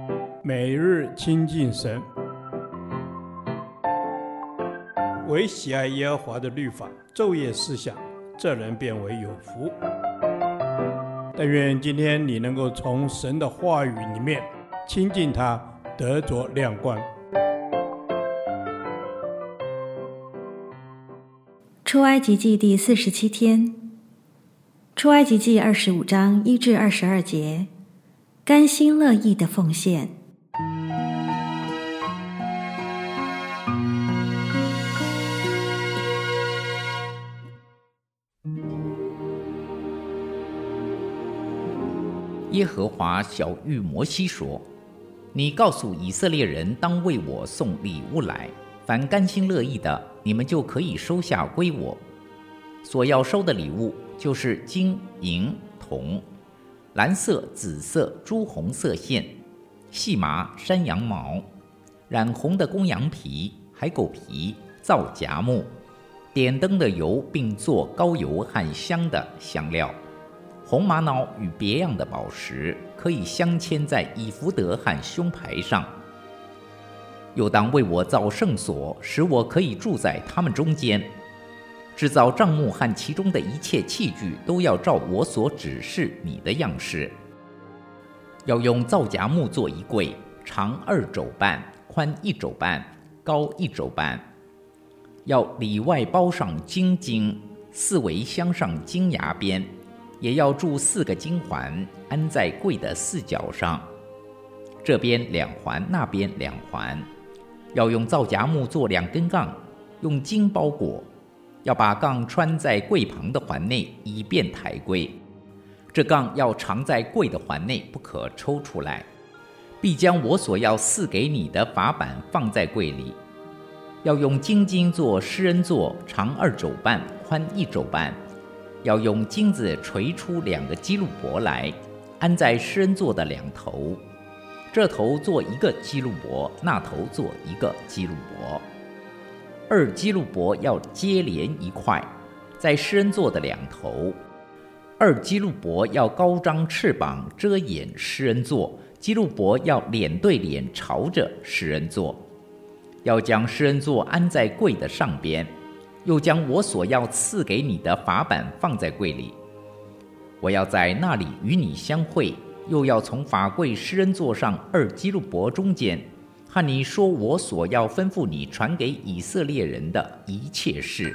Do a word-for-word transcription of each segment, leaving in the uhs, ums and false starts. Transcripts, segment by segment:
每日亲近神，唯喜爱耶和华的律法，昼夜思想，这人变为有福。但愿今天你能够从神的话语里面亲近他，得着亮光。 出埃及记第四十七天，出埃及记二十五章一至二十二节，甘心乐意的奉献。 耶和华晓谕摩西说：你告诉以色列人，当为我送礼物来，凡甘心乐意的，你们就可以收下归我。所要收的礼物，就是金银铜、蓝色、紫色、朱红色线、细麻、山羊毛、染红的公羊皮、海狗皮、皂荚木、点灯的油，并做膏油和香的香料，红玛瑙与别样的宝石，可以镶嵌在以弗得和胸牌上。又当为我造圣所，使我可以住在他们中间。制造帐幕和其中的一切器具，都要照我所指示你的样式。要用皂荚木做一柜，长二肘半，宽一肘半，高一肘半。要里外包上金经，四围镶上金牙边，也要铸四个金环，安在柜的四角上，这边两环，那边两环。要用皂荚木做两根杠，用金包裹，要把杠穿在柜旁的环内，以便抬柜。这杠要藏在柜的环内，不可抽出来。必将我所要赐给你的法版放在柜里。要用金经做施恩座，长二肘半，宽一肘半。要用金子锤出两个基路伯来，安在施恩座的两头，这头做一个基路伯，那头做一个基路伯。二基路伯要接连一块，在施恩座的两头。二基路伯要高张翅膀，遮掩施恩座，基路伯要脸对脸朝着施恩座。要将施恩座安在柜的上边，又将我所要赐给你的法版放在柜里。我要在那里与你相会，又要从法柜施恩座上二基路伯中间，和你说我所要吩咐你传给以色列人的一切事。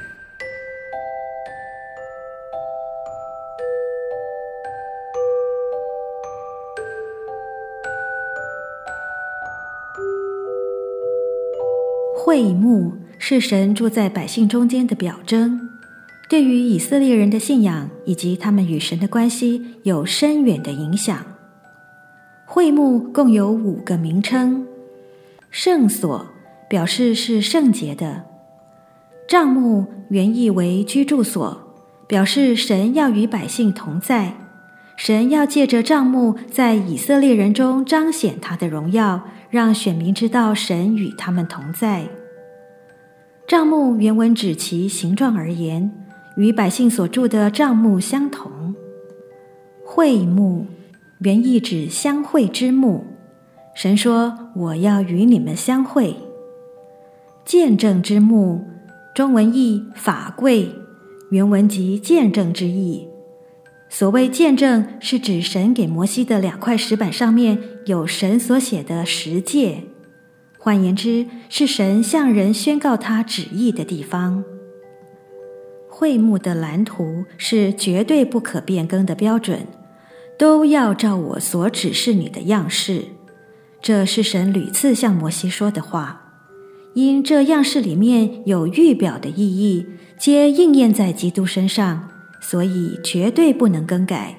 会幕是神住在百姓中间的表征，对于以色列人的信仰以及他们与神的关系有深远的影响。会幕共有五个名称：圣所表示是圣洁的；帐幕原意为居住所，表示神要与百姓同在，神要借着帐幕在以色列人中彰显他的荣耀，让选民知道神与他们同在。帐幕原文指其形状而言，与百姓所住的帐幕相同。会幕原意指相会之幕，神说我要与你们相会。见证之幕中文译法柜，原文即见证之意。所谓见证，是指神给摩西的两块石板上面有神所写的十诫，换言之，是神向人宣告他旨意的地方。会幕的蓝图是绝对不可变更的标准，都要照我所指示你的样式。这是神屡次向摩西说的话，因这样式里面有预表的意义，皆应验在基督身上，所以绝对不能更改。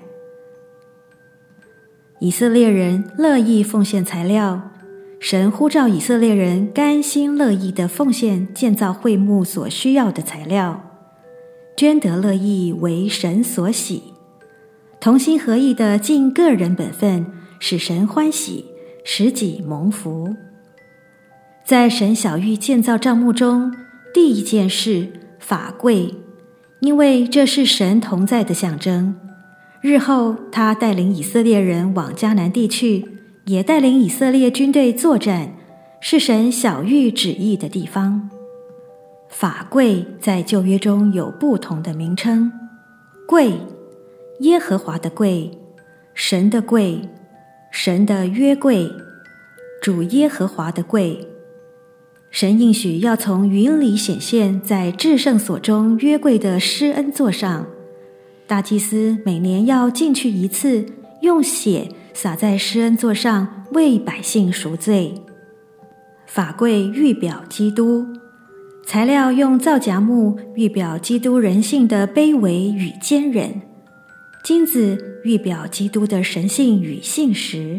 以色列人乐意奉献材料，神呼召以色列人甘心乐意地奉献建造会幕所需要的材料，捐得乐意为神所喜，同心合意地尽个人本分，使神欢喜，使己蒙福。在神晓谕建造帐幕中，第一件事法柜，因为这是神同在的象征。日后他带领以色列人往迦南地去， 也带领以色列军队作战，是神晓谕旨意的地方。法柜在旧约中有不同的名称，柜，耶和华的柜，神的柜，神的约柜，主耶和华的柜。神应许要从云里显现，在至圣所中约柜的施恩座上。大祭司每年要进去一次，用血洒在施恩座上，为百姓赎罪。法柜预表基督，材料用皂荚木，预表基督人性的卑微与坚忍。金子预表基督的神性与信实。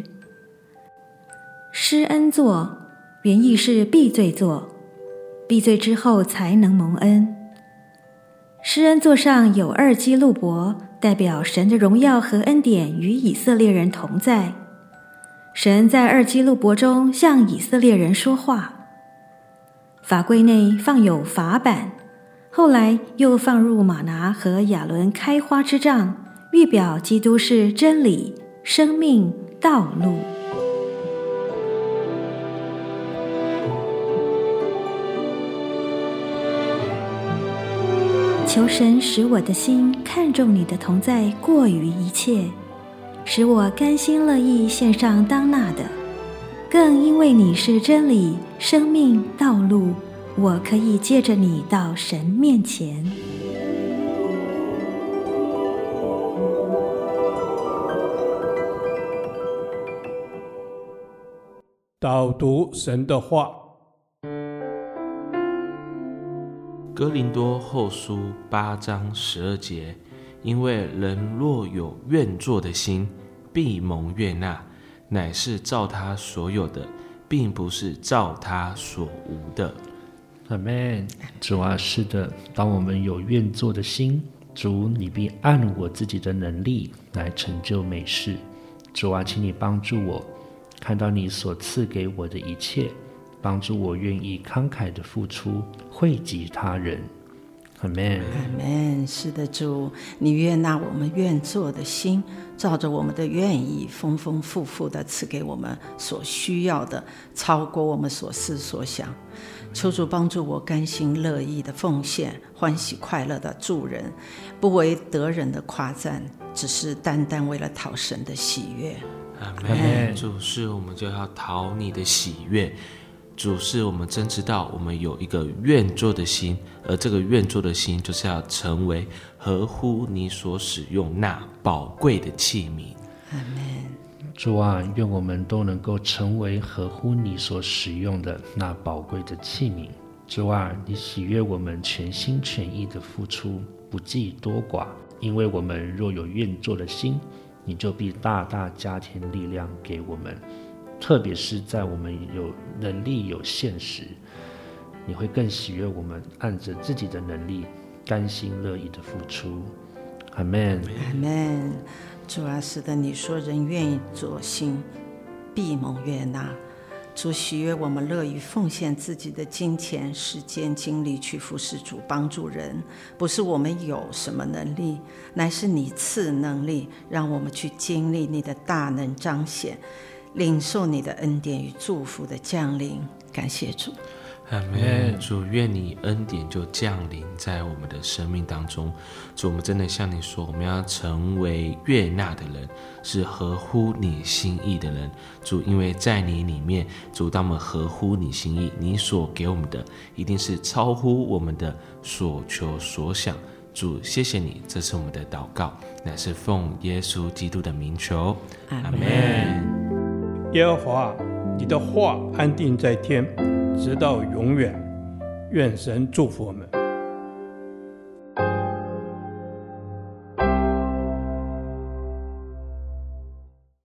施恩座原意是避罪座，避罪之后才能蒙恩。施恩座上有二基路伯，代表神的荣耀和恩典与以色列人同在。神在二基路伯中向以色列人说话。法柜内放有法版，后来又放入玛拿和亚伦开花之杖，预表基督是真理、生命、道路。求神使我的心看重你的同在过于一切，使我甘心乐意献上当纳的。更因为你是真理、生命、道路，我可以借着你到神面前。 导读神的话。 哥林多后书八章十二节，因为人若有愿做的心，必蒙悦纳，乃是照他所有的，并不是照他所无的。 阿们。主啊，是的，当我们有愿做的心，主你必按我自己的能力来成就美事。主啊，请你帮助我看到你所赐给我的一切，帮助我愿意慷慨的付出，惠及他人。阿们。 阿们。是的，主，你悦纳我们愿做的心，照着我们的愿意，丰丰富富的赐给我们所需要的，超过我们所思所想。求主帮助我甘心乐意的奉献，欢喜快乐的助人，不为得人的夸赞，只是单单为了讨神的喜悦。 阿们。主是，我们就要讨你的喜悦。主是，我们真知道我们有一个愿做的心，而这个愿做的心就是要成为合乎你所使用那宝贵的器皿。 阿们。 主啊，愿我们都能够成为合乎你所使用的那宝贵的器皿。主啊，你喜悦我们全心全意的付出，不计多寡，因为我们若有愿做的心，你就必大大加添力量给我们。特别是在我们有能力有限时，你会更喜悦我们按着自己的能力甘心乐意的付出。阿们。 阿们。主啊，是的，你说人愿意做心，必蒙悦纳。主喜悦我们乐于奉献自己的金钱、时间、精力去服侍主、帮助人，不是我们有什么能力，乃是你赐能力，让我们去经历你的大能彰显，领受你的恩典与祝福的降临。感谢主。 阿们。主，愿你恩典就降临在我们的生命当中。主，我们真的向你说，我们要成为悦纳的人，是合乎你心意的人。主，因为在你里面，主，当我们合乎你心意，你所给我们的一定是超乎我们的所求所想。主，谢谢你，这是我们的祷告，乃是奉耶稣基督的名求。阿们。 耶和华，你的话安定在天，直到永远。愿神祝福我们。